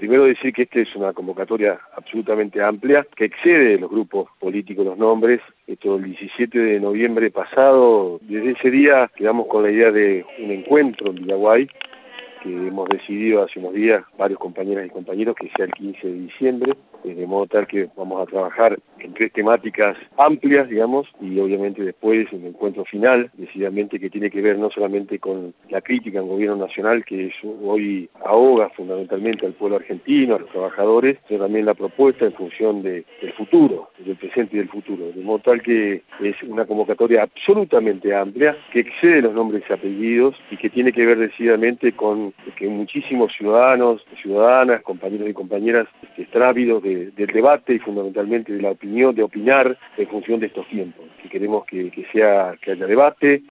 Primero decir que esta es una convocatoria absolutamente amplia, que excede los grupos políticos, los nombres. Esto el 17 de noviembre pasado, desde ese día quedamos con la idea de un encuentro en Villaguay, que hemos decidido hace unos días, varios compañeras y compañeros, que sea el 15 de diciembre, de modo tal que vamos a trabajar en 3 temáticas amplias, digamos, y obviamente después en el encuentro final, decididamente que tiene que ver no solamente con la crítica al gobierno nacional, que hoy ahoga fundamentalmente al pueblo argentino, a los trabajadores, sino también la propuesta en función del futuro, del presente y del futuro, de modo tal que es una convocatoria absolutamente amplia, que excede los nombres y apellidos y que tiene que ver decididamente con que muchísimos ciudadanos, ciudadanas, compañeros y compañeras están ávidos del debate y fundamentalmente de la opinión, de opinar en función de estos tiempos. Que queremos que haya debate,